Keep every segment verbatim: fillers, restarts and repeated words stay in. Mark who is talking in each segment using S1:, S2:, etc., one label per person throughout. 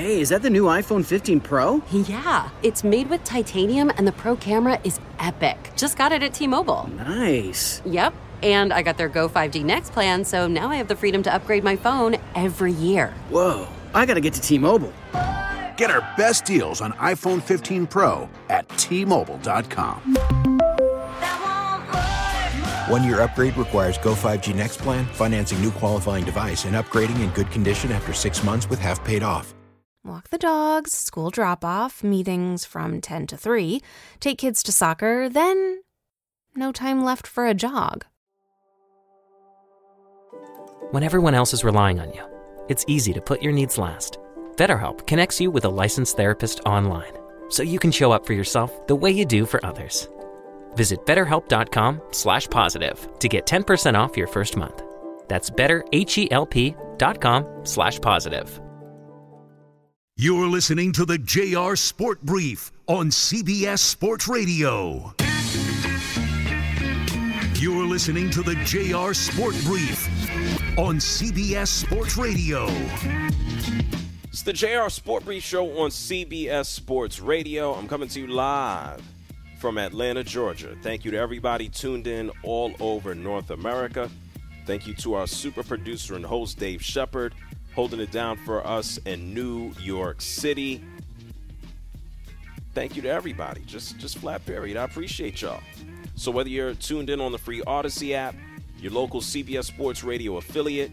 S1: Hey, is that the new iPhone fifteen Pro?
S2: Yeah, it's made with titanium and the Pro camera is epic. Just got it at T-Mobile.
S1: Nice.
S2: Yep, and I got their Go five G Next plan, so now I have the freedom to upgrade my phone every year.
S1: Whoa, I gotta get to T-Mobile.
S3: Get our best deals on iPhone fifteen Pro at T Mobile dot com.
S4: One-year upgrade requires Go five G Next plan, financing new qualifying device, and upgrading in good condition after six months with half paid off.
S5: Walk the dogs, school drop-off, meetings from ten to three, take kids to soccer, then no time left for a jog.
S6: When everyone else is relying on you, it's easy to put your needs last. BetterHelp connects you with a licensed therapist online, so you can show up for yourself the way you do for others. Visit betterhelp.com slash positive to get ten percent off your first month. That's betterhelp.com slash positive.
S7: You're listening to the J R Sport Brief on C B S Sports Radio. You're listening to the J R Sport Brief on C B S Sports Radio.
S8: It's the J R Sport Brief show on C B S Sports Radio. I'm coming to you live from Atlanta, Georgia. Thank you to everybody tuned in all over North America. Thank you to our super producer and host, Dave Shepard, holding it down for us in New York City. Thank you to everybody. Just, just flat period. I appreciate y'all. So whether you're tuned in on the free Odyssey app, your local C B S Sports Radio affiliate,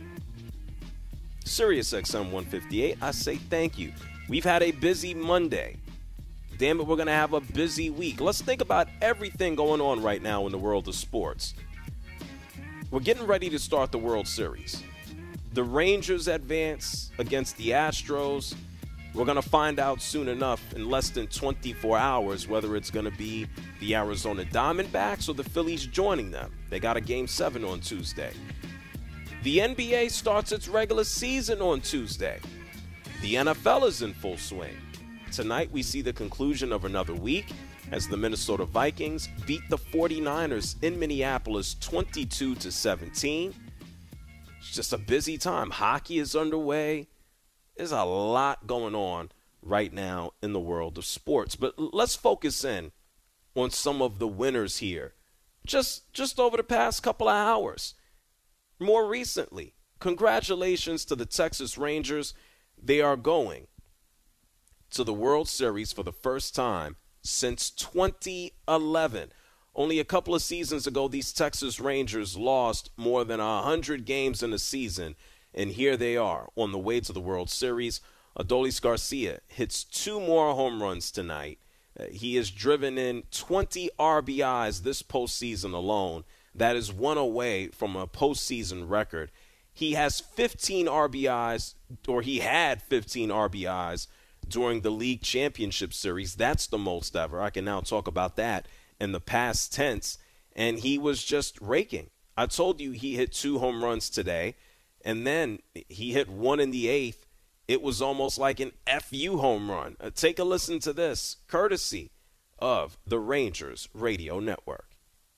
S8: Sirius X M one fifty-eight, I say thank you. We've had a busy Monday. Damn it, we're going to have a busy week. Let's think about everything going on right now in the world of sports. We're getting ready to start the World Series. The Rangers advance against the Astros. We're going to find out soon enough in less than twenty-four hours whether it's going to be the Arizona Diamondbacks or the Phillies joining them. They got a game seven on Tuesday. The N B A starts its regular season on Tuesday. The N F L is in full swing. Tonight we see the conclusion of another week as the Minnesota Vikings beat the forty-niners in Minneapolis twenty-two to seventeen. It's just a busy time. Hockey is underway. There's a lot going on right now in the world of sports. But let's focus in on some of the winners here. Just, just over the past couple of hours. More recently, congratulations to the Texas Rangers. They are going to the World Series for the first time since twenty eleven. Only a couple of seasons ago, these Texas Rangers lost more than one hundred games in a season, and here they are on the way to the World Series. Adolis Garcia hits two more home runs tonight. Uh, he has driven in twenty R B Is this postseason alone. That is one away from a postseason record. He has fifteen R B Is, or he had fifteen R B Is during the league championship series. That's the most ever. I can now talk about that in the past tense. And he was just raking. I told you he hit two home runs today, and then he hit one in the eighth. It was almost like an F U home run. Uh, take a listen to this, courtesy of the Rangers Radio Network.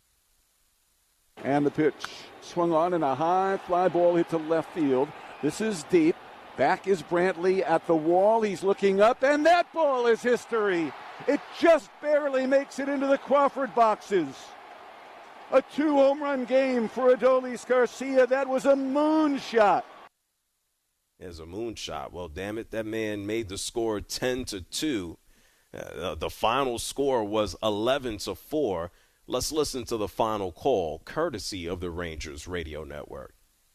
S9: And the pitch swung on, and a high fly ball hit to left field. This is deep. Back is Brantley at the wall. He's looking up, and that ball is history. It just barely makes it into the Crawford boxes. A two-home run game for Adolis Garcia. That was a moonshot.
S8: It's a moonshot. Well, damn it, that man made the score ten to two. Uh, the final score was eleven to four. Let's listen to the final call, courtesy of the Rangers Radio Network.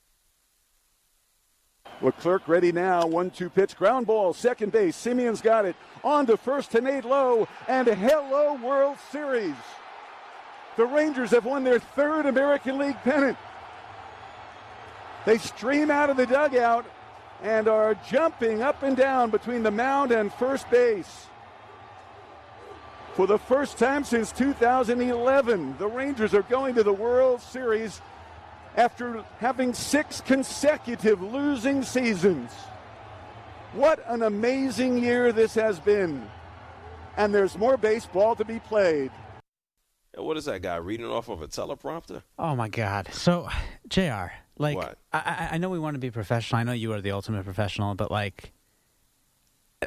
S9: Leclerc ready now. one two pitch. Ground ball. Second base. Simeon's got it. On to first to Nate Lowe. And hello, World Series. The Rangers have won their third American League pennant. They stream out of the dugout and are jumping up and down between the mound and first base. For the first time since two thousand eleven, the Rangers are going to the World Series after having six consecutive losing seasons. What an amazing year this has been. And there's more baseball to be played.
S8: What is that guy, reading off of a teleprompter?
S10: Oh, my God. So, J R, like,
S8: What?
S10: I, I know we want to be professional. I know you are the ultimate professional, but, like,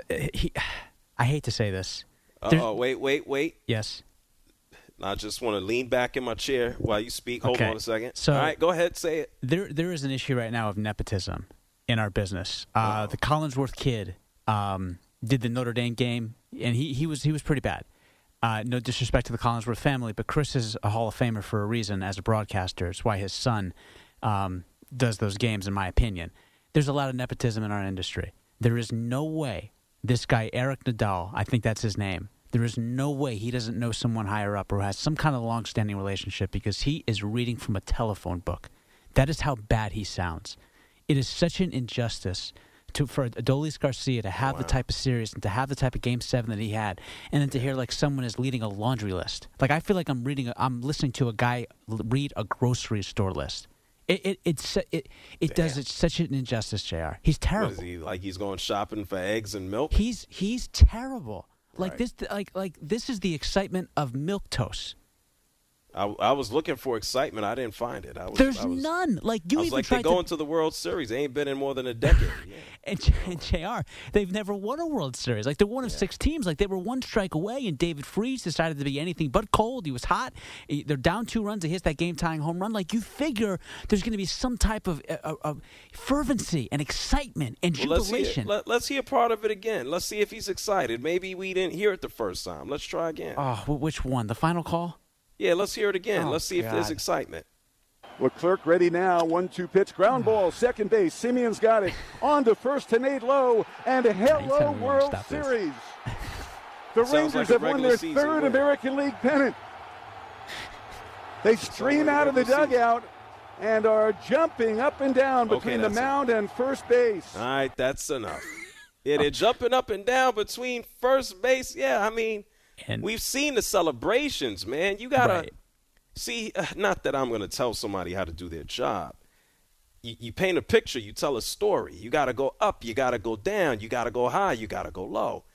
S10: he, I hate to say this.
S8: Oh, wait, wait, wait.
S10: Yes.
S8: I just want to lean back in my chair while you speak. Hold
S10: okay.
S8: on a second.
S10: So,
S8: all right, go ahead, say it.
S10: There, there is an issue right now of nepotism in our business. Uh,
S8: oh.
S10: The Collinsworth kid um, did the Notre Dame game, and he, he was he was pretty bad. Uh, no disrespect to the Collinsworth family, but Chris is a Hall of Famer for a reason as a broadcaster. It's why his son um, does those games, in my opinion. There's a lot of nepotism in our industry. There is no way this guy, Eric Nadal, I think that's his name, there is no way he doesn't know someone higher up or has some kind of long-standing relationship because he is reading from a telephone book. That is how bad he sounds. It is such an injustice to for Adolis Garcia to have
S8: wow.
S10: the type of series and to have the type of game seven that he had, and then to hear like someone is leading a laundry list. Like I feel like I'm reading, a, I'm listening to a guy read a grocery store list. It it it's, it it does it's such an injustice, J R. He's terrible.
S8: What is he like? He's going shopping for eggs and milk.
S10: He's he's terrible. Like
S8: right.
S10: this, like like this is the excitement of milquetoast.
S8: I, I was looking for excitement. I didn't find it. I was,
S10: There's
S8: I was,
S10: none. Like you
S8: I was
S10: even
S8: like,
S10: tried
S8: they going
S10: to,
S8: to the World Series. They ain't been in more than a decade. Yeah.
S10: and, and J R, they've never won a World Series. Like they're one of
S8: yeah.
S10: six teams. Like they were one strike away, and David Freese decided to be anything but cold. He was hot. He, they're down two runs. He hits that game-tying home run. Like you figure there's going to be some type of, uh, of fervency and excitement and
S8: well, let's
S10: jubilation.
S8: hear, let, let's hear part of it again. Let's see if he's excited. Maybe we didn't hear it the first time. Let's try again.
S10: Oh, which one? The final call?
S8: Yeah, let's hear it again.
S10: Oh,
S8: let's see
S10: God.
S8: if there's excitement.
S9: Leclerc ready now. One two pitch. Ground ball. Second base. Simeon's got it. On to first to Nate Lowe. And a hello World Series. The Rangers
S8: like
S9: have won their third
S8: win.
S9: American League pennant. They stream
S8: like
S9: out of the
S8: season.
S9: dugout and are jumping up and down
S8: Okay,
S9: between the
S8: that's
S9: mound and first base.
S8: All right, that's enough. Yeah, they're jumping up and down between first base. Yeah, I mean,
S10: And
S8: we've seen the celebrations, man. You got to
S10: Right.
S8: see, uh, not that I'm going to tell somebody how to do their job. You, you paint a picture, you tell a story. You got to go up, you got to go down, you got to go high, you got to go low.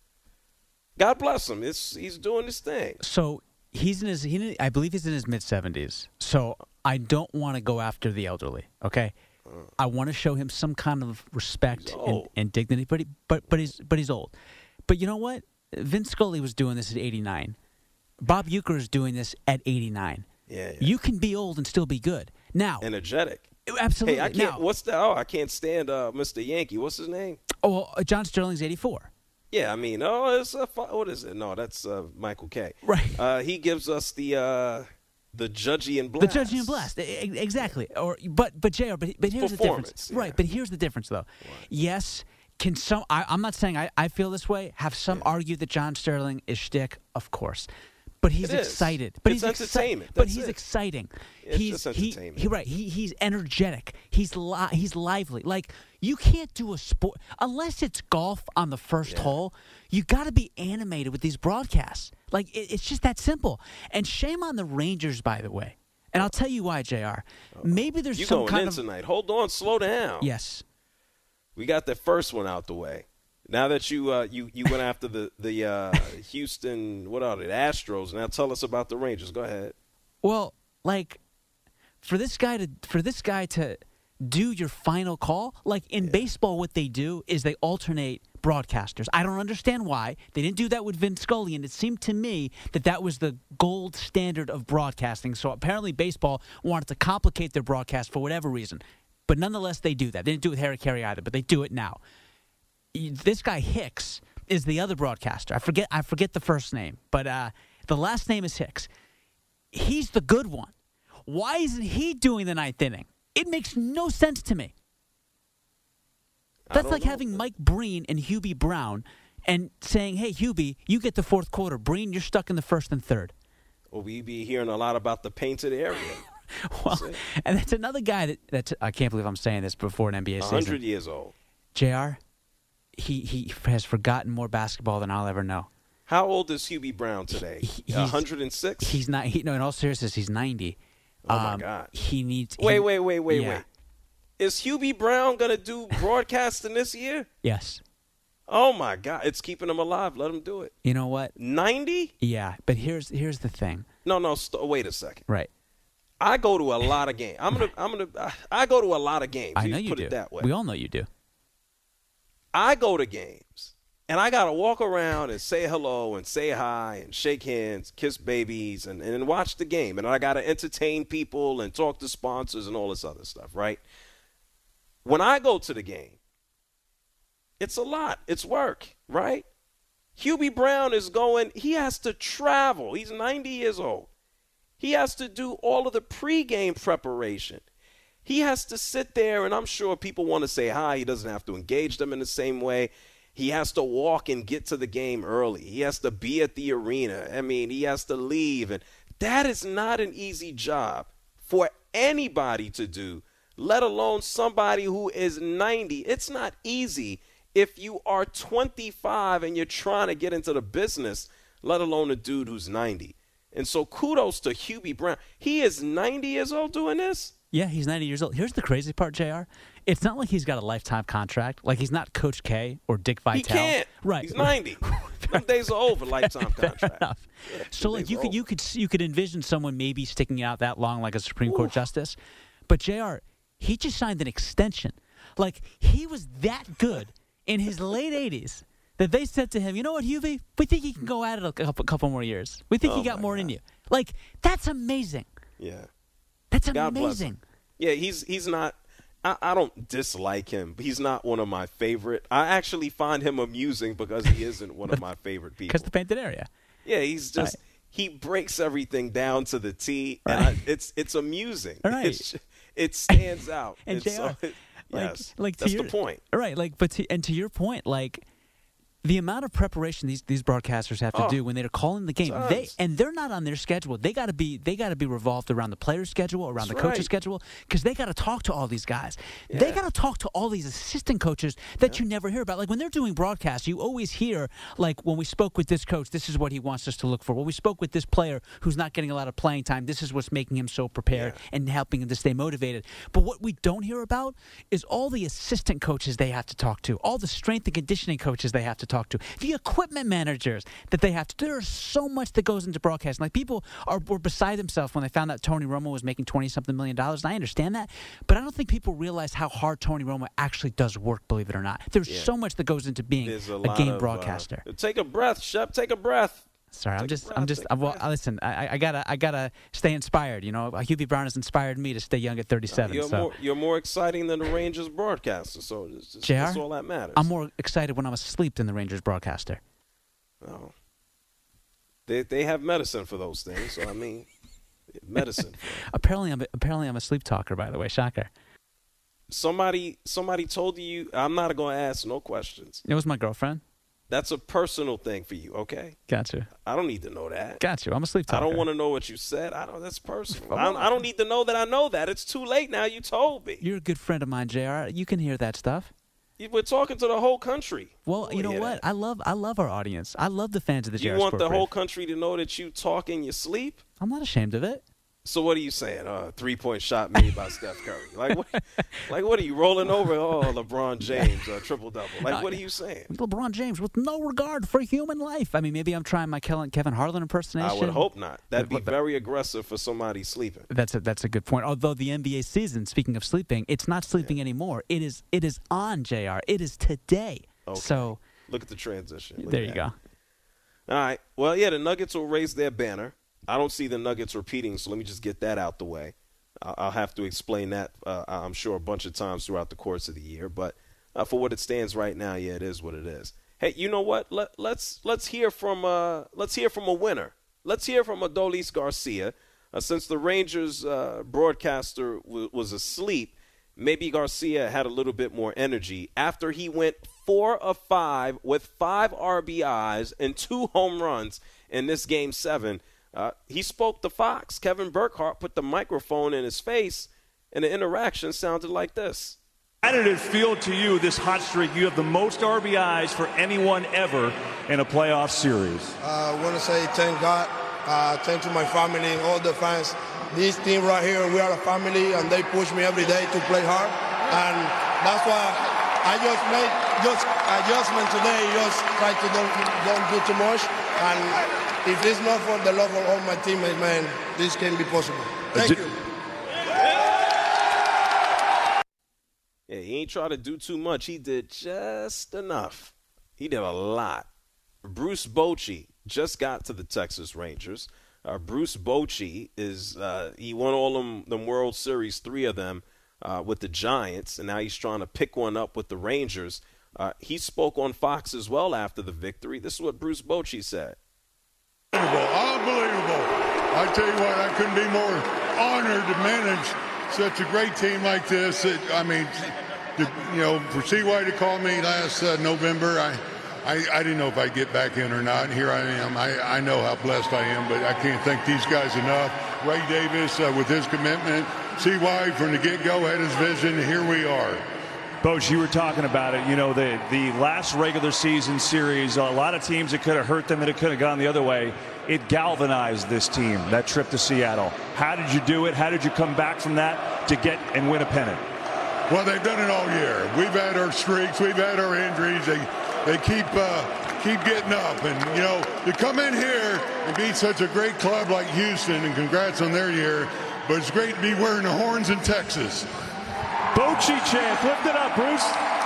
S8: God bless him. It's, he's doing his thing.
S10: So he's in his, he, I believe he's in his mid seventies. So I don't want to go after the elderly. Okay, uh, I want to show him some kind of respect and, and dignity. But he, but but he's but he's old. But you know what? Vince Scully was doing this at eighty-nine. Bob Uecker is doing this at eighty-nine.
S8: Yeah, yeah.
S10: You can be old and still be good. Now,
S8: energetic.
S10: Absolutely.
S8: Hey, I can't.
S10: Now,
S8: what's the? Oh, I can't stand uh, Mister Yankee. What's his name?
S10: Oh, uh, John Sterling's eighty-four.
S8: Yeah, I mean, oh, it's a, what is it? No, that's uh, Michael Kay.
S10: Right.
S8: Uh, he gives us the uh, the judgy and blast.
S10: The judgy and blast, exactly. Or but but J R, but but here's the difference.
S8: Yeah.
S10: Right, but here's the difference though. Right. Yes. Can some? I, I'm not saying I, I feel this way. Have some yeah. argue that John Sterling is shtick? Of course, but he's excited. But
S8: it's
S10: he's
S8: entertainment.
S10: Exci- but
S8: That's
S10: he's
S8: it.
S10: exciting.
S8: It's
S10: he's
S8: just entertainment.
S10: He, he right. He he's energetic. He's li- he's lively. Like you can't do a sport unless it's golf on the first
S8: yeah.
S10: hole. You got to be animated with these broadcasts. Like it, it's just that simple. And shame on the Rangers, by the way. And I'll tell you why, J R. Maybe there's
S8: you
S10: some
S8: going
S10: kind
S8: in
S10: of
S8: tonight. Hold on, slow down.
S10: Yes.
S8: We got the first one out the way. Now that you uh, you you went after the the uh, Houston, what are they, Astros? Now tell us about the Rangers. Go ahead.
S10: Well, like for this guy to for this guy to do your final call, like in yeah. baseball, what they do is they alternate broadcasters. I don't understand why they didn't do that with Vin Scully, and it seemed to me that that was the gold standard of broadcasting. So apparently, baseball wanted to complicate their broadcast for whatever reason, but nonetheless, they do that. They didn't do it with Harry Carey either, but they do it now. This guy Hicks is the other broadcaster. I forget I forget the first name, but uh, the last name is Hicks. He's the good one. Why isn't he doing the ninth inning? It makes no sense to me. That's like
S8: know.
S10: having Mike Breen and Hubie Brown and saying, hey, Hubie, you get the fourth quarter. Breen, you're stuck in the first and third.
S8: Well, we be hearing a lot about the painted area.
S10: Well, and that's another guy that that's, I can't believe I'm saying this before an N B A season.
S8: one hundred years old.
S10: J R, he, he has forgotten more basketball than I'll ever know.
S8: How old is Hubie Brown today?
S10: He,
S8: one hundred six?
S10: He's not. He, no, in all seriousness, he's ninety.
S8: Oh,
S10: um,
S8: my God.
S10: He needs. He,
S8: wait, wait, wait, wait,
S10: yeah.
S8: wait. Is Hubie Brown going to do broadcasting this year?
S10: Yes.
S8: Oh, my God. It's keeping him alive. Let him do it.
S10: You know what?
S8: ninety?
S10: Yeah, but here's here's the thing.
S8: No, no, st- wait a second.
S10: Right.
S8: I go to a lot of games. I'm gonna, I'm gonna, I go to a lot of games.
S10: I know you
S8: put
S10: do.
S8: It that way.
S10: We all know you do.
S8: I go to games And I got to walk around and say hello and say hi and shake hands, kiss babies, and, and watch the game. And I got to entertain people and talk to sponsors and all this other stuff, right? When I go to the game, it's a lot. It's work, right? Hubie Brown is going, he has to travel. He's ninety years old. He has to do all of the pregame preparation. He has to sit there, and I'm sure people want to say hi. He doesn't have to engage them in the same way. He has to walk and get to the game early. He has to be at the arena. I mean, he has to leave. And that is not an easy job for anybody to do, let alone somebody who is ninety. It's not easy if you are twenty-five and you're trying to get into the business, let alone a dude who's ninety. And so kudos to Hubie Brown. He is ninety years old doing this?
S10: Yeah, he's ninety years old. Here's the crazy part, J R. It's not like he's got a lifetime contract. Like, he's not Coach K or Dick Vitale.
S8: He can't.
S10: Right.
S8: He's ninety. Them days are over, lifetime contract.
S10: Fair enough.
S8: Yeah,
S10: so, like, you could, you could you could envision someone maybe sticking out that long like a Supreme Court justice. But, J R, he just signed an extension. Like, he was that good in his late eighties that they said to him, you know what, Hubie? We think he can go at it a couple, couple more years. We think
S8: Oh
S10: he got
S8: my
S10: more
S8: God.
S10: in you. Like, that's amazing.
S8: Yeah.
S10: That's
S8: God bless
S10: amazing.
S8: him. Yeah, he's he's not I, I don't dislike him. He's not one of my favorite. I actually find him amusing because he isn't one of my favorite people.
S10: Because the painted area.
S8: Yeah, he's just
S10: Right.
S8: he breaks everything down to the T, and
S10: Right.
S8: I, it's it's amusing.
S10: Right.
S8: It's, it stands out.
S10: And
S8: It's
S10: J R,
S8: so,
S10: like,
S8: yes,
S10: like to
S8: that's
S10: your,
S8: the point.
S10: Right, like, but to, and to your point, like, the amount of preparation these, these broadcasters have to
S8: Oh,
S10: do when they're calling the game, they
S8: tons.
S10: and they're not on their schedule. They got to be they got to be revolved around the player's schedule, around
S8: That's
S10: the coach's
S8: right.
S10: schedule, because they got to talk to all these guys. They
S8: Yeah.
S10: got to talk to all these assistant coaches that you never hear about. Like, when they're doing broadcasts, you always hear, like, when we spoke with this coach, this is what he wants us to look for. When we spoke with this player who's not getting a lot of playing time, this is what's making him so prepared
S8: Yeah.
S10: and helping him to stay motivated. But what we don't hear about is all the assistant coaches they have to talk to, all the strength and conditioning coaches they have to talk to, the equipment managers that they have to. There's so much that goes into broadcasting. Like, people are were beside themselves when they found out Tony Romo was making twenty something million dollars. And I understand that, but I don't think people realize how hard Tony Romo actually does work. Believe it or not, there's
S8: Yeah.
S10: so much that goes into being
S8: There's a,
S10: a,
S8: lot
S10: game
S8: of,
S10: broadcaster.
S8: Uh, take a breath, Shep. Take a breath.
S10: Sorry, I'm
S8: Take a
S10: just,
S8: breath,
S10: I'm just,
S8: take a
S10: I'm, well,
S8: breath.
S10: listen, I, I gotta, I gotta stay inspired. You know, Hubie Brown has inspired me to stay young at thirty-seven.
S8: You're
S10: so
S8: more you're more exciting than the Rangers broadcaster, so it's just,
S10: J R,
S8: that's all that matters.
S10: I'm more excited when I'm asleep than the Rangers broadcaster.
S8: Oh. They they have medicine for those things, so I mean, medicine. For it.
S10: Apparently, I'm apparently I'm a sleep talker. By the way, shocker.
S8: Somebody somebody told you. I'm not going to ask no questions.
S10: It was my girlfriend.
S8: That's a personal thing for you, okay?
S10: Gotcha.
S8: I don't need to know that.
S10: Got you. I'm a sleep
S8: I
S10: talker.
S8: don't want to know what you said. I don't. That's personal. I don't, I don't need to know that I know that. It's too late now. You told me.
S10: You're a good friend of mine, J R. You can hear that stuff.
S8: We're talking to the whole country.
S10: Well, you know
S8: hear
S10: what?
S8: that.
S10: I love I love our audience. I love the fans of the J
S8: You
S10: R
S8: want
S10: Sport
S8: the whole
S10: Brief.
S8: country to know that you talk in your sleep?
S10: I'm not ashamed of it.
S8: So what are you saying? Uh, three-point shot made by Steph Curry. Like what? Like what are you rolling over? Oh, LeBron James, uh, triple-double. Like what are you saying?
S10: LeBron James with no regard for human life. I mean, maybe I'm trying my Kellen, Kevin Harlan impersonation.
S8: I would hope not. That'd be
S10: What the-
S8: very aggressive for somebody sleeping.
S10: That's a that's a good point. Although the N B A season, speaking of sleeping, it's not sleeping anymore. It is it is on, J R. It is today.
S8: Okay.
S10: So
S8: Look at the transition. Look
S10: there
S8: at
S10: you
S8: that.
S10: go.
S8: All right. Well, yeah, the Nuggets will raise their banner. I don't see the Nuggets repeating, so let me just get that out the way. I'll, I'll have to explain that, uh, I'm sure, a bunch of times throughout the course of the year. But uh, for what it stands right now, yeah, it is what it is. Hey, you know what? Let, let's let's hear from uh, let's hear from a winner. Let's hear from Adolis Garcia. Uh, since the Rangers uh, broadcaster w- was asleep, maybe Garcia had a little bit more energy after he went four of five with five R B Is and two home runs in this game seven. Uh, he spoke to Fox. Kevin Burkhardt put the microphone in his face, and the interaction sounded like this.
S11: How did it feel to you, this hot streak? You have the most R B Is for anyone ever in a playoff series.
S12: Uh, I want to say thank God, uh, thank to my family, all the fans. This team right here, we are a family, and they push me every day to play hard. And that's why I just made just adjustment today, just try to don't, don't do too much. And if it's not for the love of all my teammates, man, this can be possible. Thank you.
S8: Yeah, he ain't try to do too much. He did just enough. He did a lot. Bruce Bochy just got to the Texas Rangers. Uh, Bruce Bochy is uh, he won all them, them World Series, three of them uh, with the Giants, and now he's trying to pick one up with the Rangers. Uh, he spoke on Fox as well after the victory. This is what Bruce Bochy said.
S13: Unbelievable. Unbelievable. I tell you what, I couldn't be more honored to manage such a great team like this. It, I mean, to, you know, for C Y to call me last uh, November, I, I I didn't know if I'd get back in or not. And here I am. I, I know how blessed I am, but I can't thank these guys enough. Ray Davis uh, with his commitment. C Y from the get-go had his vision. Here we are.
S11: Boch, you were talking about it. You know, the, the last regular season series, a lot of teams, it could have hurt them and it could have gone the other way. It galvanized this team, that trip to Seattle. How did you do it? How did you come back from that to get and win a pennant?
S13: Well, they've done it all year. We've had our streaks. We've had our injuries. They they keep uh, keep getting up. And, you know, to come in here and beat such a great club like Houston, and congrats on their year, but it's great to be wearing the horns in Texas.
S11: Bochy chant. Lift it up, Bruce.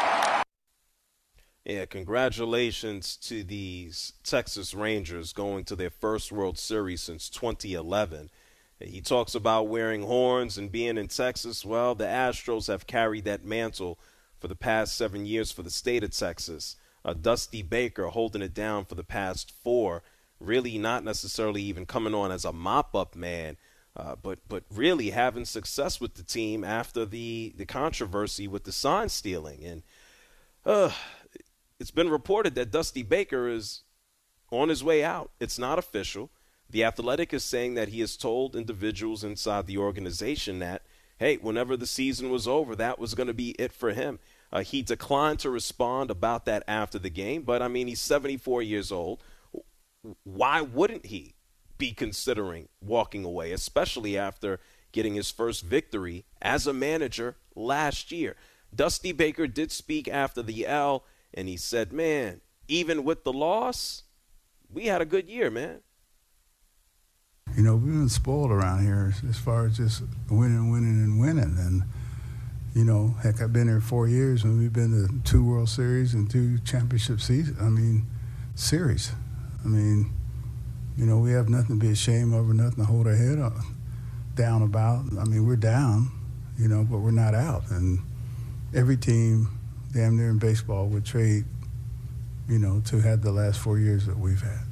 S8: Yeah, congratulations to these Texas Rangers going to their first World Series since twenty eleven. He talks about wearing horns and being in Texas. Well, the Astros have carried that mantle for the past seven years for the state of Texas. Uh, Dusty Baker holding it down for the past four, really not necessarily even coming on as a mop-up man, uh, but but really having success with the team after the, the controversy with the sign stealing. And uh, it's been reported that Dusty Baker is on his way out. It's not official. The Athletic is saying that he has told individuals inside the organization that, hey, whenever the season was over, that was going to be it for him. Uh, he declined to respond about that after the game, but, I mean, he's seventy-four years old. Why wouldn't he be considering walking away, especially after getting his first victory as a manager last year? Dusty Baker did speak after the L, and he said, man, even with the loss, we had a good year, man.
S14: You know, we've been spoiled around here as far as just winning, winning, and winning. And, you know, heck, I've been here four years, and we've been to two World Series and two championship seasons. I mean, series. I mean, you know, we have nothing to be ashamed of or nothing to hold our head on, down about. I mean, we're down, you know, but we're not out. And every team, damn near in baseball, would trade, you know, to have the last four years that we've had.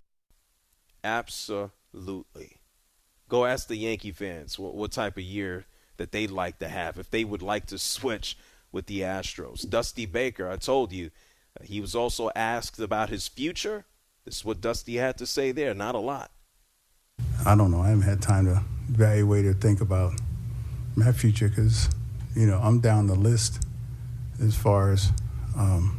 S8: Absolutely. Absolutely. Go ask the Yankee fans what, what type of year that they'd like to have, if they would like to switch with the Astros. Dusty Baker, I told you, uh, he was also asked about his future. This is what Dusty had to say there. Not a lot.
S14: I don't know. I haven't had time to evaluate or think about my future because, you know, I'm down the list as far as, um,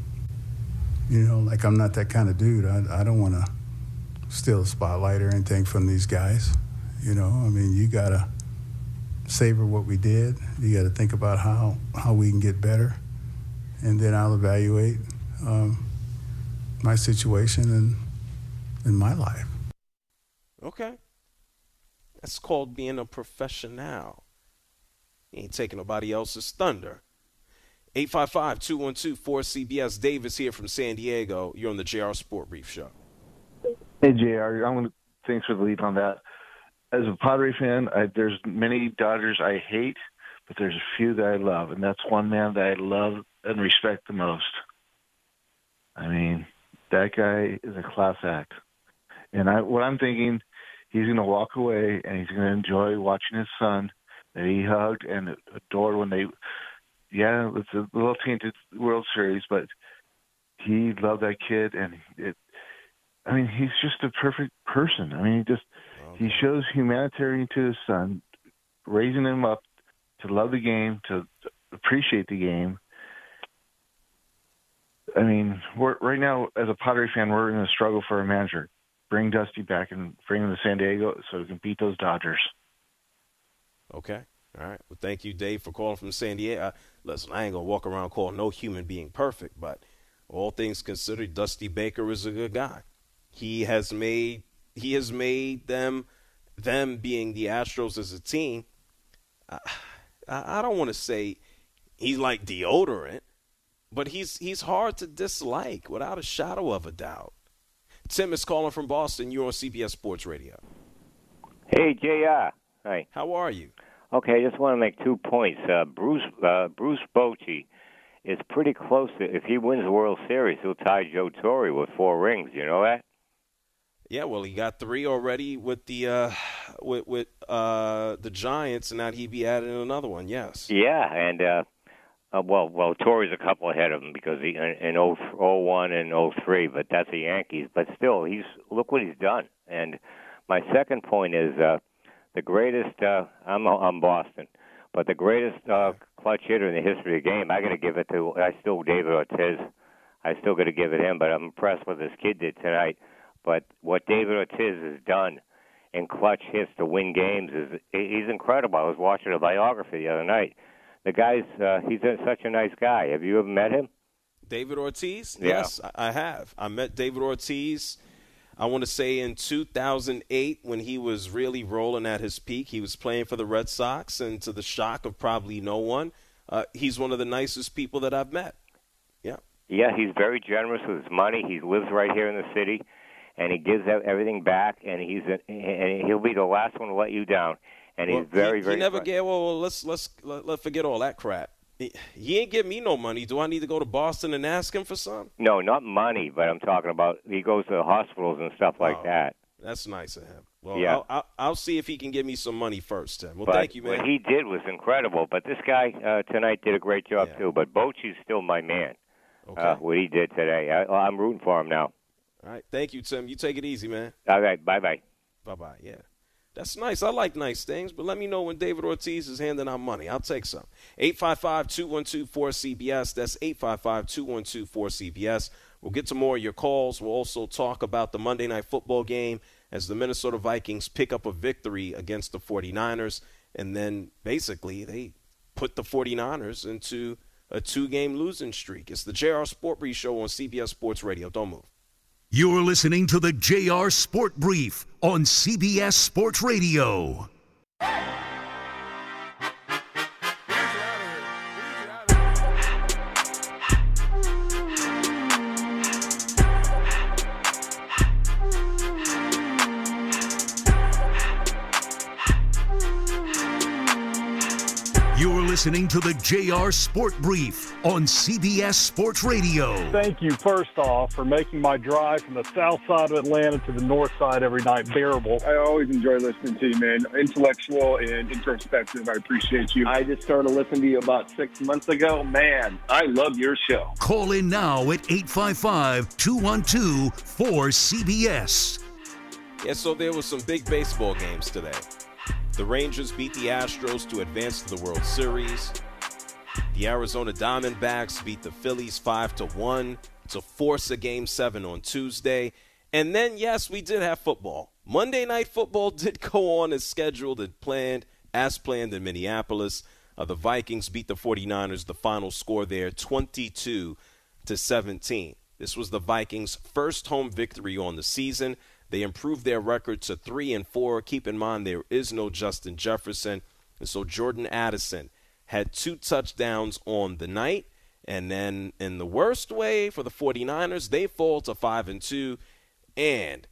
S14: you know, like I'm not that kind of dude. I, I don't want to steal a spotlight or anything from these guys. You know, I mean, you got to savor what we did. You got to think about how, how we can get better. And then I'll evaluate um, my situation and in my life.
S8: Okay. That's called being a professional. You ain't taking nobody else's thunder. eight five five, two one two, four C B S. Davis here from San Diego. You're on the J R Sport Brief Show.
S15: Hey, J R, I'm gonna, thanks for the lead on that. As a Padre fan, I, there's many Dodgers I hate, but there's a few that I love, and that's one man that I love and respect the most. I mean, that guy is a class act. And I, what I'm thinking, he's going to walk away, and he's going to enjoy watching his son that he hugged and adored when they, yeah, it's a little tainted World Series, but he loved that kid, and it, I mean, he's just a perfect person. I mean, he just okay. he shows humanitarian to his son, raising him up to love the game, to appreciate the game. I mean, we're, right now, as a Padre fan, we're in a struggle for a manager. Bring Dusty back and bring him to San Diego so we can beat those Dodgers.
S8: Okay. All right. Well, thank you, Dave, for calling from San Diego. Uh, listen, I ain't going to walk around calling no human being perfect, but all things considered, Dusty Baker is a good guy. He has made he has made them them being the Astros as a team. I, I don't want to say he's like deodorant, but he's he's hard to dislike without a shadow of a doubt. Tim is calling from Boston. You're on C B S Sports Radio.
S16: Hey, J R. Hi.
S8: How are you?
S16: Okay, I just want to make two points. Uh, Bruce uh, Bruce Bochy is pretty close to, if he wins the World Series, he'll tie Joe Torre with four rings. You know that?
S8: Yeah, well, he got three already with the uh, with, with uh, the Giants, and now he'd be adding another one. Yes.
S16: Yeah, and uh, uh, well, well, Torre's a couple ahead of him because he in oh one and oh three, but that's the Yankees. But still, he's look what he's done. And my second point is uh, the greatest. Uh, I'm I'm Boston, but the greatest uh, clutch hitter in the history of the game. I got to give it to. I still David Ortiz. I still got to give it him, but I'm impressed what this kid did tonight. But what David Ortiz has done in clutch hits to win games is he's incredible. I was watching a biography the other night. The guy's uh, he's a, such a nice guy. Have you ever met him?
S8: David Ortiz?
S16: Yeah.
S8: Yes, I have. I met David Ortiz, I want to say in two thousand eight when he was really rolling at his peak. He was playing for the Red Sox, and to the shock of probably no one, uh, he's one of the nicest people that I've met. Yeah.
S16: Yeah, he's very generous with his money. He lives right here in the city. And he gives everything back, and he's a, and he'll be the last one to let you down. And
S8: well,
S16: he's very,
S8: he,
S16: very.
S8: He never gave. Well, well, let's let's let, let's forget all that crap. He, he ain't give me no money. Do I need to go to Boston and ask him for some?
S16: No, not money, but I'm talking about he goes to the hospitals and stuff like
S8: oh,
S16: that.
S8: That's nice of him. Well,
S16: yeah.
S8: I'll, I'll, I'll see if he can give me some money first, Tim. Well,
S16: but
S8: thank you, man.
S16: What he did was incredible. But this guy uh, tonight did a great job
S8: yeah.
S16: too. But Bochy's still my man.
S8: Okay.
S16: Uh, what he did today, I, I'm rooting for him now.
S8: All right. Thank you, Tim. You take it easy, man.
S16: All right. Bye-bye.
S8: Bye-bye. Yeah. That's nice. I like nice things, but let me know when David Ortiz is handing out money. I'll take some. eight five five, two one two, four C B S. That's eight five five, two one two, four C B S. We'll get to more of your calls. We'll also talk about the Monday Night Football game as the Minnesota Vikings pick up a victory against the forty-niners. And then basically they put the forty-niners into a two-game losing streak. It's the J R Sport Brief Show on C B S Sports Radio. Don't move.
S7: You're listening to the J R Sport Brief on C B S Sports Radio. You're listening to the J R Sport Brief on C B S Sports Radio.
S17: Thank you, first off, for making my drive from the south side of Atlanta to the north side every night bearable.
S18: I always enjoy listening to you, man. Intellectual and introspective. I appreciate you. I just started listening to you about six months ago. Man, I love your show.
S7: Call in now at eight five five, two one two, four C B S.
S8: Yeah, so there was some big baseball games today. The Rangers beat the Astros to advance to the World Series. The Arizona Diamondbacks beat the Phillies five to one to force a Game seven on Tuesday. And then, yes, we did have football. Monday Night Football did go on as scheduled and planned, as planned in Minneapolis. Uh, the Vikings beat the forty-niners. The final score there, twenty-two to seventeen. This was the Vikings' first home victory on the season. They improved their record to three and four. Keep in mind there is no Justin Jefferson, and so Jordan Addison had two touchdowns on the night. And then in the worst way for the forty-niners, they fall to five and two, and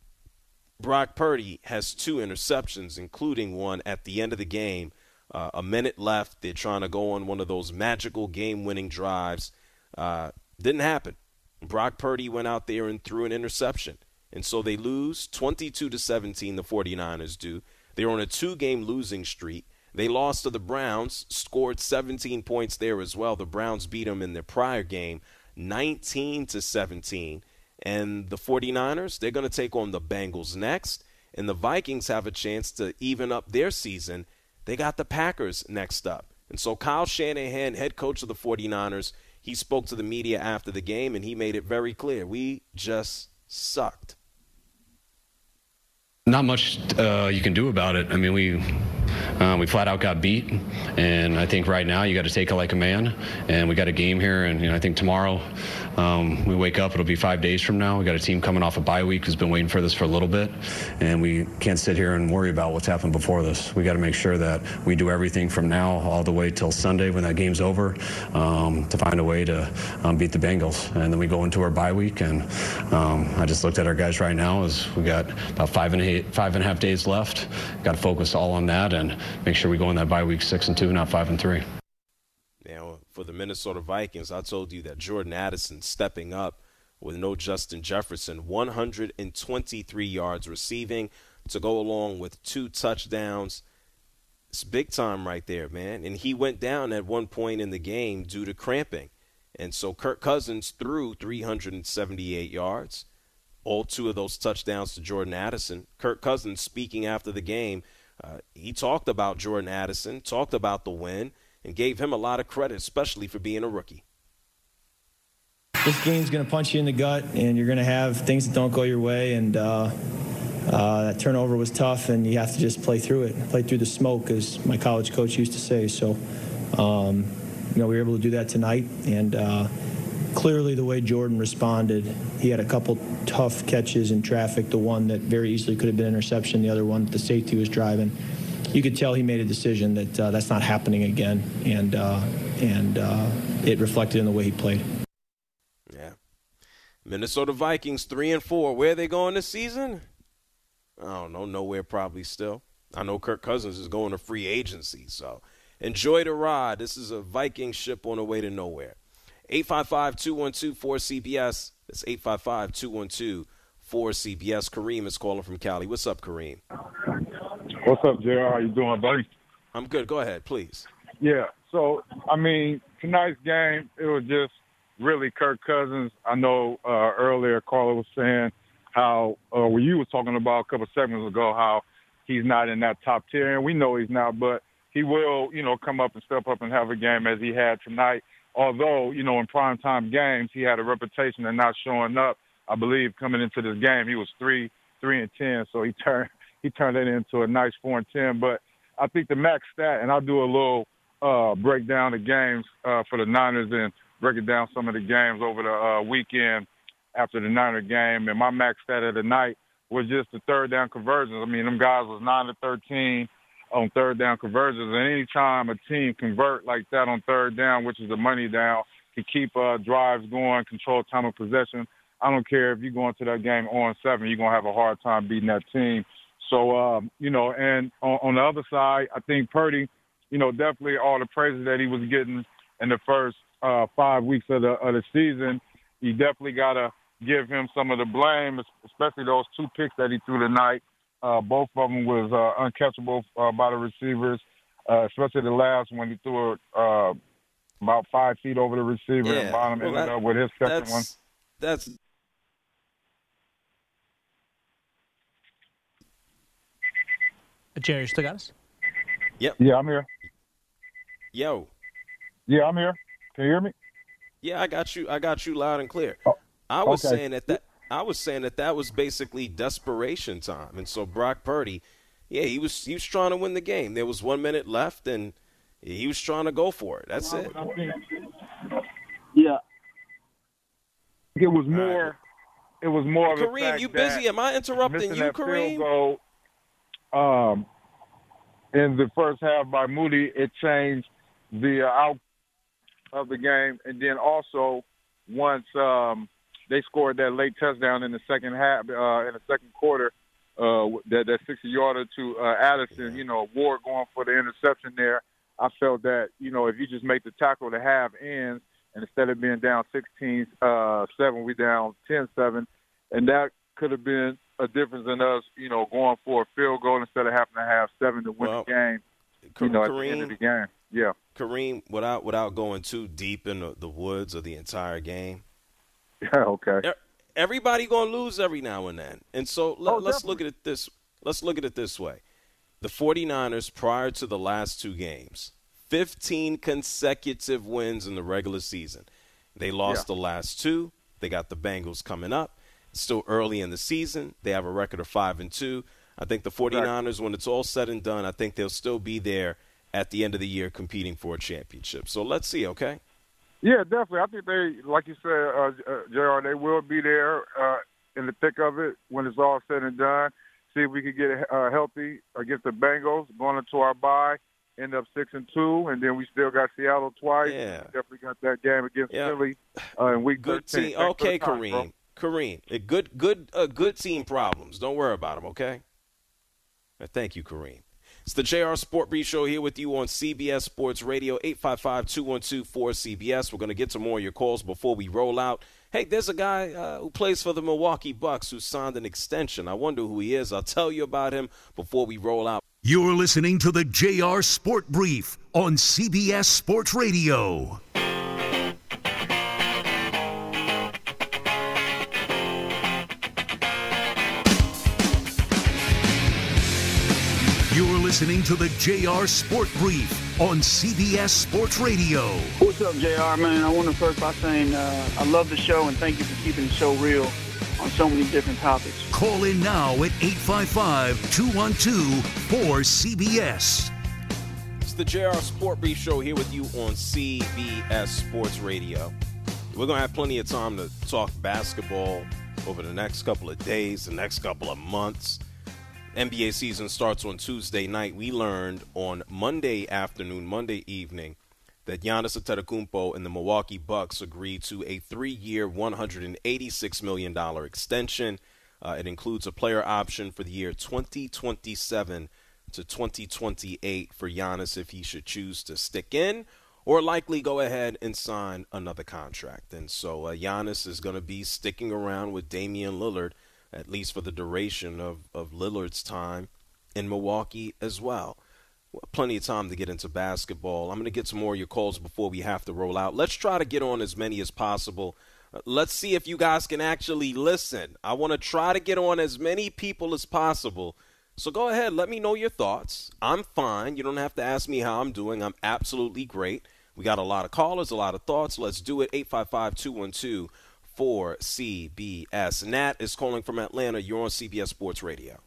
S8: Brock Purdy has two interceptions, including one at the end of the game. Uh, a minute left. They're trying to go on one of those magical game-winning drives. Uh, didn't happen. Brock Purdy went out there and threw an interception. And so they lose twenty-two to seventeen, the forty-niners do. They're on a two-game losing streak. They lost to the Browns, scored seventeen points there as well. The Browns beat them in their prior game, nineteen to seventeen. And the forty-niners, they're going to take on the Bengals next. And the Vikings have a chance to even up their season. They got the Packers next up. And so Kyle Shanahan, head coach of the forty-niners, he spoke to the media after the game, and he made it very clear. We just sucked.
S19: Not much uh, you can do about it. I mean, we uh, we flat out got beat, and I think right now you got to take it like a man. And we got a game here, and you know, I think tomorrow um, we wake up, it'll be five days from now. We got a team coming off a bye week who's been waiting for this for a little bit, and we can't sit here and worry about what's happened before this. We got to make sure that we do everything from now all the way till Sunday when that game's over um, to find a way to um, beat the Bengals. And then we go into our bye week, and um, I just looked at our guys right now as we got about five and eight, five and a half days left. Got to focus all on that and make sure we go in that bye week six and two, not five and three.
S8: Now, for the Minnesota Vikings, I told you that Jordan Addison stepping up with no Justin Jefferson, one hundred twenty-three yards receiving to go along with two touchdowns. It's big time right there, man. And he went down at one point in the game due to cramping. And so Kirk Cousins threw three hundred seventy-eight yards, all two of those touchdowns to Jordan Addison. Kirk Cousins, speaking after the game, uh, he talked about Jordan Addison, talked about the win, and gave him a lot of credit, especially for being a rookie.
S20: This game's going to punch you in the gut, and you're going to have things that don't go your way, and uh, uh, that turnover was tough, and you have to just play through it, play through the smoke, as my college coach used to say. So, um, you know, we were able to do that tonight, and uh, clearly the way Jordan responded, he had a couple tough catches in traffic, the one that very easily could have been an interception, the other one that the safety was driving. You could tell he made a decision that uh, that's not happening again, and uh, and uh, it reflected in the way he played.
S8: Yeah. Minnesota Vikings three and four. Where are they going this season? I don't know. Nowhere probably still. I know Kirk Cousins is going to free agency, so enjoy the ride. This is a Viking ship on the way to nowhere. eight five five, two one two, four C B S. That's eight five five, two one two, four C B S. Kareem is calling from Cali. What's up, Kareem?
S21: What's up, J R? How you doing, buddy?
S8: I'm good. Go ahead, please.
S21: Yeah. So, I mean, tonight's game, it was just really Kirk Cousins. I know uh, earlier Carla was saying how, uh, well, you were talking about a couple segments ago, how he's not in that top tier, and we know he's not, but he will, you know, come up and step up and have a game as he had tonight. Although, you know, in primetime games, he had a reputation of not showing up. I believe coming into this game, he was three, three and ten, so he turned he turned it into a nice four and ten. But I think the max stat, and I'll do a little uh, breakdown of games uh, for the Niners and breaking down some of the games over the uh, weekend after the Niner game. And my max stat of the night was just the third down conversions. I mean, them guys was nine to thirteen on third down conversions. And any time a team convert like that on third down, which is the money down, to keep uh, drives going, control time of possession, I don't care if you go into that game on seven, you're going to have a hard time beating that team. So, um, you know, and on, on the other side, I think Purdy, you know, definitely all the praises that he was getting in the first uh, five weeks of the, of the season, you definitely got to give him some of the blame, especially those two picks that he threw tonight. Uh, both of them was uh, uncatchable uh, by the receivers, uh, especially the last one. He threw it uh, about five feet over the receiver,
S8: Yeah.
S21: and bottom
S8: Well,
S21: ended
S8: that-
S21: up with his second
S8: that's,
S21: one.
S8: That's
S10: Jerry, you still got us?
S8: Yep.
S21: Yeah, I'm here.
S8: Yo.
S21: Yeah, I'm here. Can you hear me?
S8: Yeah, I got you. I got you loud and clear. I was
S21: okay.
S8: saying that, that I was saying that that was basically desperation time, and so Brock Purdy, yeah, he was he was trying to win the game. There was one minute left, and he was trying to go for it. That's it.
S21: Yeah. It was more. It was more of a
S8: Kareem,
S21: fact
S8: you busy?
S21: that
S8: Am I interrupting
S21: missing
S8: you,
S21: that
S8: Kareem?
S21: field goal, um, in the first half by Moody, it changed the uh, out of the game, and then also once um, they scored that late touchdown in the second half, uh, in the second quarter, uh, that that sixty-yarder to uh, Addison, you know, Ward going for the interception there. I felt that, you know, if you just make the tackle to have ends, and instead of being down sixteen seven, we down ten seven, and that could have been a difference in us, you know, going for a field goal instead of having to have seven to win
S8: Well,
S21: the game, you know, at the end of the game. Yeah.
S8: Kareem, without without going too deep in the, the woods of the entire game.
S21: Yeah, okay.
S8: e- Everybody gonna lose every now and then, and so let,
S21: Oh,
S8: let's look at it this. Let's look at it this way: the 49ers, prior to the last two games, fifteen consecutive wins in the regular season. They lost
S21: Yeah.
S8: the last two. They got the Bengals coming up. It's still early in the season. They have a record of five and two. I think the 49ers, when it's all said and done, I think they'll still be there at the end of the year competing for a championship. So let's see, okay?
S21: Yeah, definitely. I think they, like you said, uh, uh, J R, they will be there uh, in the thick of it when it's all said and done. See if we can get uh, healthy against the Bengals, going into our bye, end up six and two, and then we still got Seattle twice.
S8: Yeah.
S21: We definitely got that game against
S8: Yeah.
S21: Philly uh, in week
S8: Good
S21: thirteen.
S8: team.
S21: Thanks
S8: Okay,
S21: for the time, bro.
S8: Kareem. Kareem. A good, good, uh, good team problems. Don't worry about them, okay? Uh, Thank you, Kareem. It's the J R Sport Brief Show here with you on C B S Sports Radio, eight five five, two one two, four C B S. We're going to get to more of your calls before we roll out. Hey, there's a guy uh, who plays for the Milwaukee Bucks who signed an extension. I wonder who he is. I'll tell you about him before we roll out.
S7: You're listening to the J R Sport Brief on C B S Sports Radio. You're listening to the J R Sport Brief on C B S Sports Radio.
S2: What's up, J R, man? I want to first by saying uh, I love the show and thank you for keeping the show real on so many different topics.
S7: Call in now at eight five five, two one two, four C B S.
S8: It's the J R Sport Brief Show here with you on C B S Sports Radio. We're going to have plenty of time to talk basketball over the next couple of days, the next couple of months. N B A season starts on Tuesday night. We learned on Monday afternoon, Monday evening, that Giannis Antetokounmpo and the Milwaukee Bucks agreed to a three-year, one hundred eighty-six million dollars extension. Uh, it includes a player option for the year twenty twenty-seven to twenty twenty-eight for Giannis if he should choose to stick in or likely go ahead and sign another contract. And so uh, Giannis is going to be sticking around with Damian Lillard, at least for the duration of, of Lillard's time in Milwaukee as well. Well, plenty of time to get into basketball. I'm going to get some more of your calls before we have to roll out. Let's try to get on as many as possible. Uh, let's see if you guys can actually listen. I want to try to get on as many people as possible. So go ahead. Let me know your thoughts. I'm fine. You don't have to ask me how I'm doing. I'm absolutely great. We got a lot of callers, a lot of thoughts. Let's do it. eight five five, two one two, four C B S. Nat is calling from Atlanta. You're on C B S Sports Radio.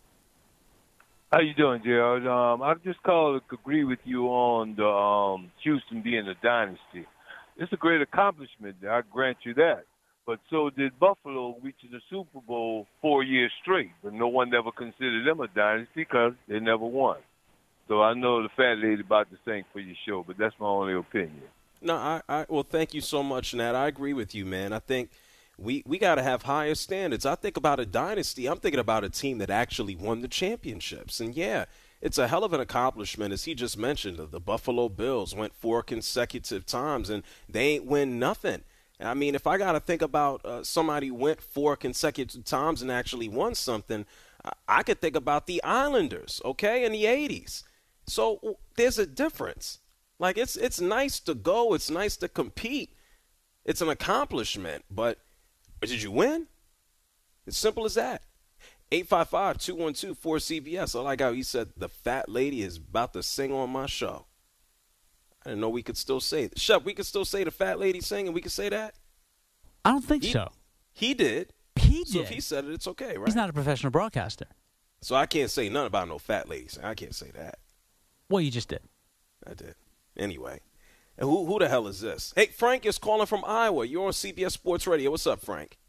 S22: How you doing, Gerald? Um, I just called to agree with you on the um, Houston being a dynasty. It's a great accomplishment. I grant you that. But so did Buffalo reaching the Super Bowl four years straight. But no one ever considered them a dynasty because they never won. So I know the fat lady about to sing for your show, but that's my only opinion.
S8: No, I, I well, thank you so much, Nat. I agree with you, man. I think we, we got to have higher standards. I think about a dynasty. I'm thinking about a team that actually won the championships. And, yeah, it's a hell of an accomplishment. As he just mentioned, the Buffalo Bills went four consecutive times, and they ain't win nothing. I mean, if I got to think about uh, somebody who went four consecutive times and actually won something, I, I could think about the Islanders, okay, in the eighties. So there's a difference. Like, it's it's nice to go. It's nice to compete. It's an accomplishment. But did you win? It's simple as that. eight five five, two one two, four C B S. I like how he said the fat lady is about to sing on my show. I didn't know we could still say it. Shep, we could still say the fat lady singing. We could say that?
S10: I don't think
S8: he,
S10: so.
S8: He did.
S10: He
S8: So
S10: did.
S8: if he said it, it's okay, right?
S10: He's not a professional broadcaster.
S8: So I can't say nothing about no fat lady singing. I can't say that.
S10: Well, you just did.
S8: I did. Anyway. And who who the hell is this? Hey, Frank is calling from Iowa. You're on C B S Sports Radio. What's up, Frank?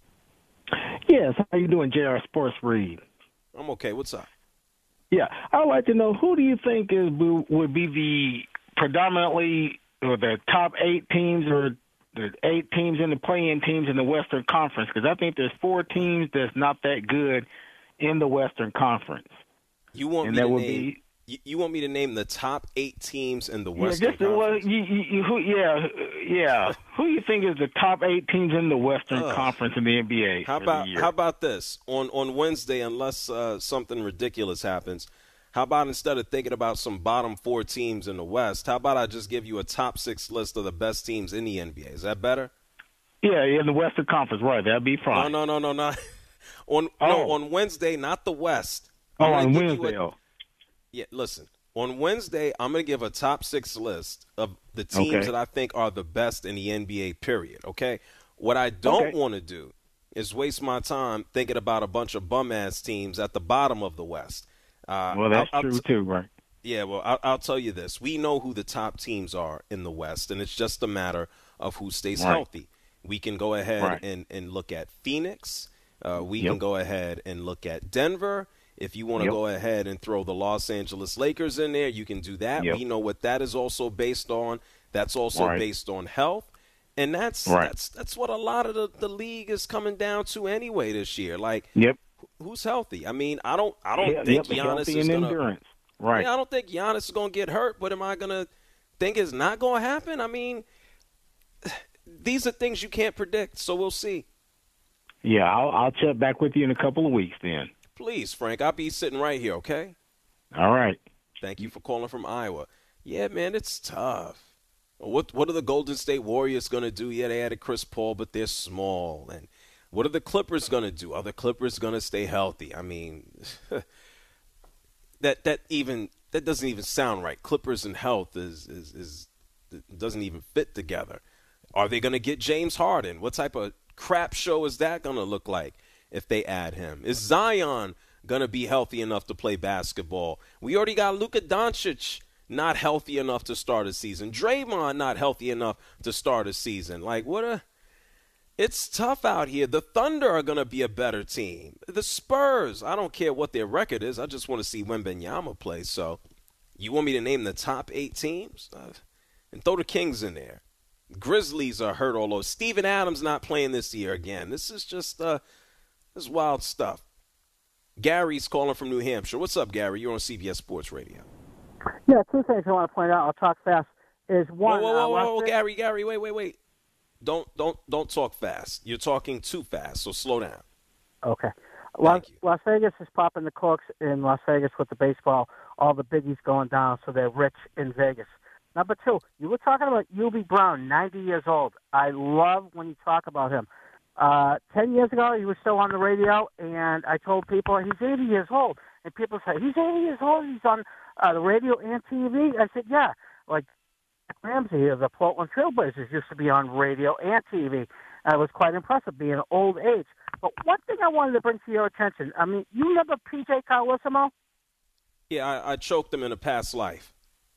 S23: Yes, how you doing, J R Sports Read?
S8: I'm okay. What's up?
S23: Yeah, I would like to know, who do you think is would be the predominantly or the top eight teams or the eight teams in the play-in teams in the Western Conference? Because I think there's four teams that's not that good in the Western Conference.
S8: You want
S23: and
S8: me
S23: that
S8: to
S23: would
S8: name?
S23: be
S8: You, you want me to name the top eight teams in the
S23: yeah,
S8: Western
S23: just, well,
S8: Conference?
S23: you, you, you, who, yeah, yeah. Who do you think is the top eight teams in the Western
S8: Ugh.
S23: Conference in the N B A?
S8: How
S23: for
S8: about
S23: the year?
S8: how about this? On on Wednesday, unless uh, something ridiculous happens, how about instead of thinking about some bottom four teams in the West, how about I just give you a top six list of the best teams in the N B A? Is that better?
S23: Yeah, in the Western Conference, right? That'd be fine.
S8: No, no, no, no, no. on
S23: Oh.
S8: no on Wednesday, not the West.
S23: Oh,
S8: I'm gonna
S23: on
S8: give you
S23: Wednesday.
S8: a-
S23: oh.
S8: Yeah, listen. On Wednesday, I'm going to give a top six list of the teams
S23: Okay.
S8: that I think are the best in the N B A, period, okay? What I don't
S23: Okay.
S8: want to do is waste my time thinking about a bunch of bum-ass teams at the bottom of the West. Uh,
S23: Well, that's
S8: I'll- I'll
S23: true
S8: t-
S23: too, right?
S8: Yeah, well, I'll, I'll tell you this. We know who the top teams are in the West, and it's just a matter of who stays
S23: Right.
S8: healthy. We can go ahead
S23: Right.
S8: and, and look at Phoenix. Uh, we
S23: Yep.
S8: can go ahead and look at Denver. If you want to
S23: Yep.
S8: go ahead and throw the Los Angeles Lakers in there, you can do that.
S23: Yep.
S8: We know what that is also based on. That's also
S23: Right.
S8: based on health. And that's
S23: Right.
S8: that's that's what a lot of the, the league is coming down to anyway this year. Like,
S23: Yep.
S8: who's healthy? I mean, I don't I don't
S23: Yeah,
S8: think
S23: yep,
S8: Giannis
S23: healthy
S8: is
S23: and
S8: gonna.
S23: endurance. Right.
S8: Yeah, I don't think Giannis is gonna get hurt. But am I gonna think it's not gonna happen? I mean, these are things you can't predict. So we'll see.
S23: Yeah, I'll, I'll check back with you in a couple of weeks then.
S8: Please, Frank, I'll be sitting right here. Okay.
S23: All right.
S8: Thank you for calling from Iowa. Yeah, man, it's tough. What what are the Golden State Warriors going to do? Yeah, they added Chris Paul, but they're small. And what are the Clippers going to do? Are the Clippers going to stay healthy? I mean, that that even that doesn't even sound right. Clippers and health is is, is doesn't even fit together. Are they going to get James Harden? What type of crap show is that going to look like if they add him? Is Zion going to be healthy enough to play basketball? We already got Luka Doncic not healthy enough to start a season. Draymond not healthy enough to start a season. Like, what a – it's tough out here. The Thunder are going to be a better team. The Spurs, I don't care what their record is. I just want to see Wembanyama play. So you want me to name the top eight teams? Uh, and throw the Kings in there. Grizzlies are hurt all over. Steven Adams not playing this year again. This is just uh, this is wild stuff. Gary's calling from New Hampshire. What's up, Gary? You're on C B S Sports Radio.
S1: Yeah, two things I want to point out. I'll talk fast. Is one.
S8: Whoa, whoa, whoa,
S1: uh,
S8: whoa, whoa, Gary, Gary, wait, wait, wait. Don't, don't, don't talk fast. You're talking too fast, so slow down.
S1: Okay. Las, Las Vegas is popping the corks in Las Vegas with the baseball. All the biggies going down, so they're rich in Vegas. Number two, you were talking about Hubie Brown, ninety years old. I love when you talk about him. Uh, ten years ago, he was still on the radio, and I told people he's eighty years old. And people say, he's eighty years old, he's on uh, the radio and T V. I said, yeah. Like Ramsey of the Portland Trailblazers used to be on radio and T V. Uh, it was quite impressive being an old age. But one thing I wanted to bring to your attention, I mean, you remember P J Carlesimo?
S8: Yeah, I, I choked him in a past life.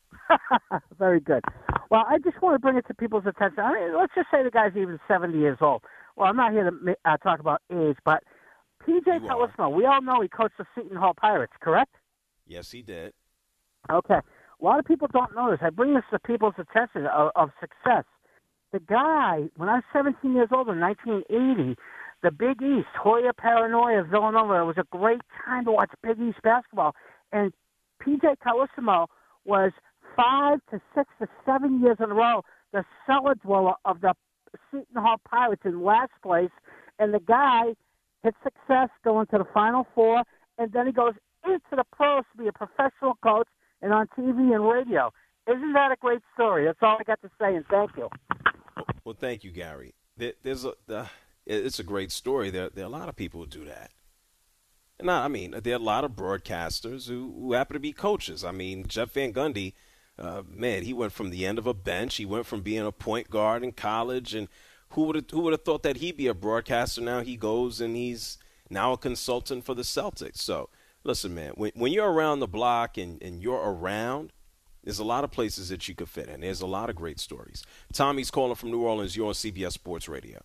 S1: Very good. Well, I just want to bring it to people's attention. I mean, let's just say the guy's even seventy years old. Well, I'm not here to uh, talk about age, but P J Carlesimo, we all know he coached the Seton Hall Pirates, correct?
S8: Yes, he did.
S1: Okay. A lot of people don't know this. I bring this to people's attention of, of success. The guy, when I was seventeen years old in nineteen eighty, the Big East, Hoya Paranoia, Villanova, it was a great time to watch Big East basketball. And P J Carlesimo was five to six to seven years in a row the cellar dweller of the Seton Hall Pirates in last place. And the guy hit success going to the Final Four, and then he goes into the pros to be a professional coach and on T V and radio. Isn't that a great story? That's all I got to say, and thank you.
S8: Well, thank you, Gary. There, there's a, uh, it's a great story. There, there are a lot of people who do that. And I, I mean, there are a lot of broadcasters who, who happen to be coaches. I mean, Jeff Van Gundy, uh, man, he went from the end of a bench. He went from being a point guard in college, and who would who would have thought that he'd be a broadcaster? Now he goes and he's now a consultant for the Celtics. So, listen, man, when, when you're around the block and, and you're around, there's a lot of places that you could fit in. There's a lot of great stories. Tommy's calling from New Orleans. You're on C B S Sports Radio.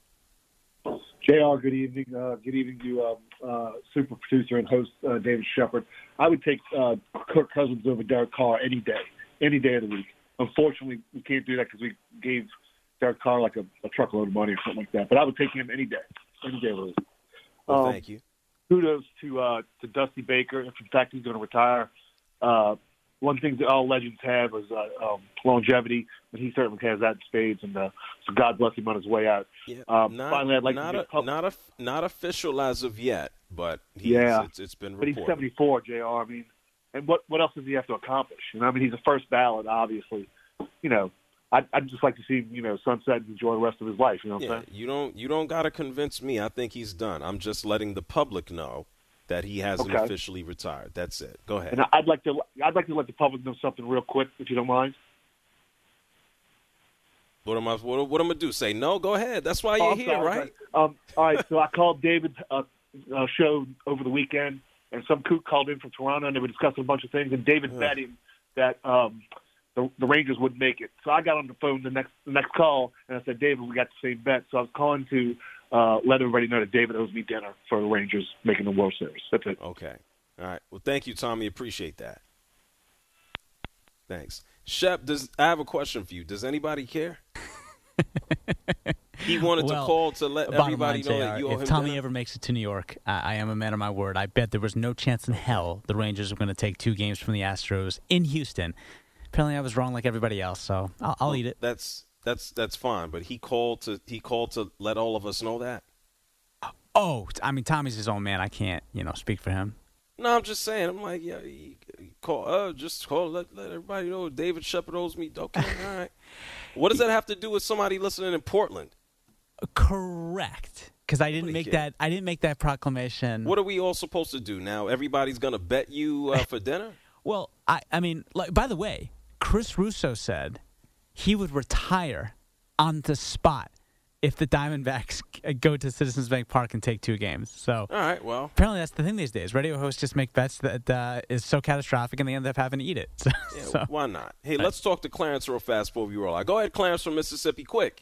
S3: J R, good evening. Uh, good evening to uh, uh, super producer and host uh, David Shepard. I would take uh, Kirk Cousins over Derek Carr any day, any day of the week. Unfortunately, we can't do that because we gave Derek Carr like a, a truckload of money or something like that. But I would take him any day, any day of the week.
S8: Well,
S3: um,
S8: thank you.
S3: Kudos to uh, to Dusty Baker. If in fact he's going to retire, uh, one thing that all legends have is uh, um, longevity, and he certainly has that in spades. And uh, so God bless him on his way out.
S8: Yeah,
S3: um,
S8: not,
S3: finally, I'd like
S8: not
S3: to
S8: a, not a, not official as of yet, but he's,
S3: yeah,
S8: it's, it's been
S3: but
S8: reported.
S3: he's seventy-four, J R. I mean, and what what else does he have to accomplish? You know, I mean, he's a first ballot, obviously. You know, I'd, I'd just like to see him, you know, sunset and enjoy the rest of his life. You know what
S8: yeah,
S3: I'm saying?
S8: you don't you don't got to convince me. I think he's done. I'm just letting the public know that he hasn't
S3: Okay.
S8: officially retired. That's it. Go ahead.
S3: And I'd like to I'd like to let the public know something real quick, if you don't mind.
S8: What am I? What, what am I gonna do? Say no? Go ahead. That's why you're
S3: Oh, I'm
S8: here,
S3: sorry,
S8: right?
S3: sorry. Um, all right, so I called David's uh, uh, show over the weekend, and some kook called in from Toronto, and they were discussing a bunch of things. And David
S8: Ugh.
S3: bet him that um, the, the Rangers wouldn't make it. So I got on the phone the next the next call, and I said, David, we got the same bet. So I was calling to uh, let everybody know that David owes me dinner for the Rangers making the World Series. That's it.
S8: Okay. All right. Well, thank you, Tommy. Appreciate that. Thanks. Shep, does I have a question for you. Does anybody care? He wanted
S10: well,
S8: to call to let everybody know that you owe him
S10: If Tommy
S8: dinner?
S10: ever makes it to New York, I, I am a man of my word. I bet there was no chance in hell the Rangers were going to take two games from the Astros in Houston. Apparently, I was wrong like everybody else, so I'll, I'll
S8: well,
S10: eat it.
S8: That's that's that's fine. But he called to he called to let all of us know that.
S10: Oh, I mean, Tommy's his own man. I can't, you know, speak for him.
S8: No, I'm just saying. I'm like, yeah, he, he call, uh, just call, let, let everybody know David Shepard owes me. Okay, all right. What does that have to do with somebody listening in Portland?
S10: Correct, because I didn't make that. I didn't make that proclamation.
S8: What are we all supposed to do now? Everybody's gonna bet you uh, for dinner?
S10: Well, I, I mean, like, by the way, Chris Russo said he would retire on the spot if the Diamondbacks go to Citizens Bank Park and take two games. So,
S8: all right, well,
S10: apparently that's the thing these days. Radio hosts just make bets that uh, is so catastrophic, and they end up having to eat it. So,
S8: yeah,
S10: so.
S8: Why not? Hey, let's talk to Clarence real fast before we roll out. Go ahead, Clarence from Mississippi, quick.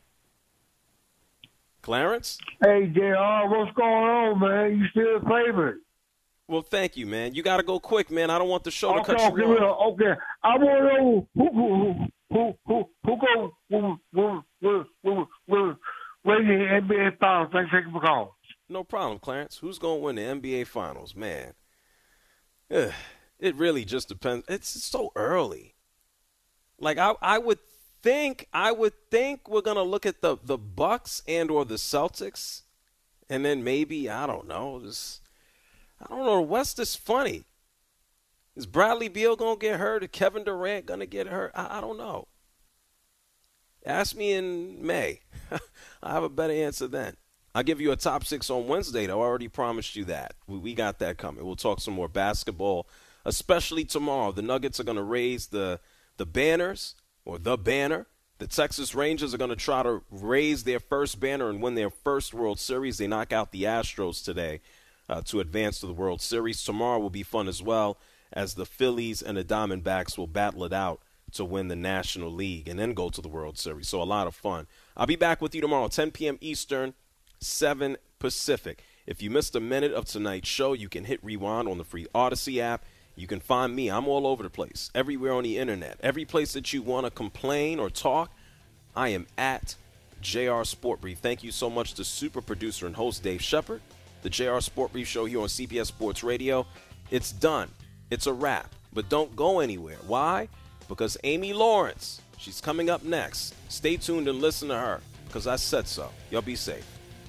S8: Clarence?
S4: Hey, J R, what's going on, man? You still a favorite?
S8: Well, thank you, man. You got to go quick, man. I don't want the show
S4: okay,
S8: to cut
S4: okay,
S8: you off.
S4: Okay, I want to know who who who who who go will will will will will win the N B A Finals. Thanks for the call.
S8: No problem, Clarence. Who's going to win the N B A Finals, man? Ugh, it really just depends. It's so early. Like I, I would think, I would think we're gonna look at the the Bucks and or the Celtics, and then maybe I don't know. Just I don't know. The West is funny. Is Bradley Beal gonna get hurt? Is Kevin Durant gonna get hurt? I, I don't know. Ask me in May. I have a better answer then. I'll give you a top six on Wednesday, though. I already promised you that. We, we got that coming. We'll talk some more basketball, especially tomorrow. The Nuggets are going to raise the the banners, or the banner. The Texas Rangers are going to try to raise their first banner and win their first World Series. They knock out the Astros today uh, to advance to the World Series. Tomorrow will be fun as well, as the Phillies and the Diamondbacks will battle it out to win the National League and then go to the World Series. So a lot of fun. I'll be back with you tomorrow, ten p.m. Eastern, seven Pacific. If you missed a minute of tonight's show, you can hit rewind on the free Odyssey app. You can find me. I'm all over the place, everywhere on the internet. Every place that you want to complain or talk, I am at J R Sport Brief. Thank you so much to super producer and host Dave Shepard. The J R Sport Brief show here on C B S Sports Radio. It's done. It's a wrap. But don't go anywhere. Why? Because Amy Lawrence, she's coming up next. Stay tuned and listen to her, because I said so. Y'all be safe.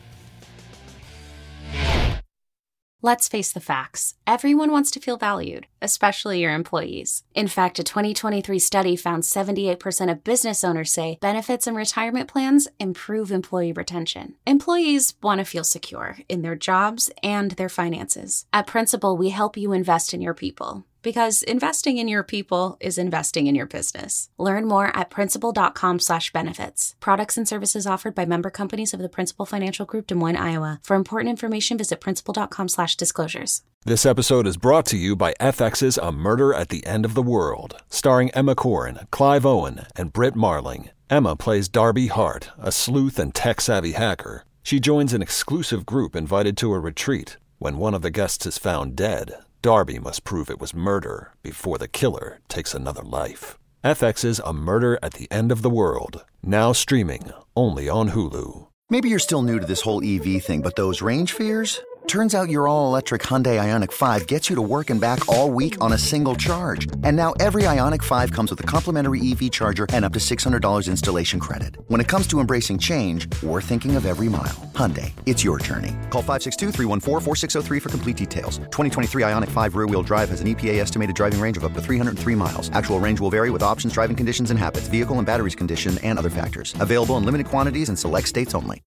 S5: Let's face the facts. Everyone wants to feel valued, especially your employees. In fact, a twenty twenty-three study found seventy-eight percent of business owners say benefits and retirement plans improve employee retention. Employees want to feel secure in their jobs and their finances. At Principal, we help you invest in your people, because investing in your people is investing in your business. Learn more at principal.com slash benefits. Products and services offered by member companies of the Principal Financial Group, Des Moines, Iowa. For important information, visit principal.com slash disclosures.
S6: This episode is brought to you by F X's A Murder at the End of the World, starring Emma Corrin, Clive Owen, and Britt Marling. Emma plays Darby Hart, a sleuth and tech-savvy hacker. She joins an exclusive group invited to a retreat. When one of the guests is found dead, Darby must prove it was murder before the killer takes another life. F X's A Murder at the End of the World, now streaming only on Hulu.
S24: Maybe you're still new to this whole E V thing, but those range fears? Turns out your all-electric Hyundai Ioniq five gets you to work and back all week on a single charge. And now every Ioniq five comes with a complimentary E V charger and up to six hundred dollars installation credit. When it comes to embracing change, we're thinking of every mile. Hyundai, it's your journey. Call five six two, three one four, four six zero three for complete details. twenty twenty-three Ioniq five rear-wheel drive has an E P A estimated driving range of up to three hundred three miles. Actual range will vary with options, driving conditions, and habits, vehicle and batteries condition, and other factors. Available in limited quantities in select states only.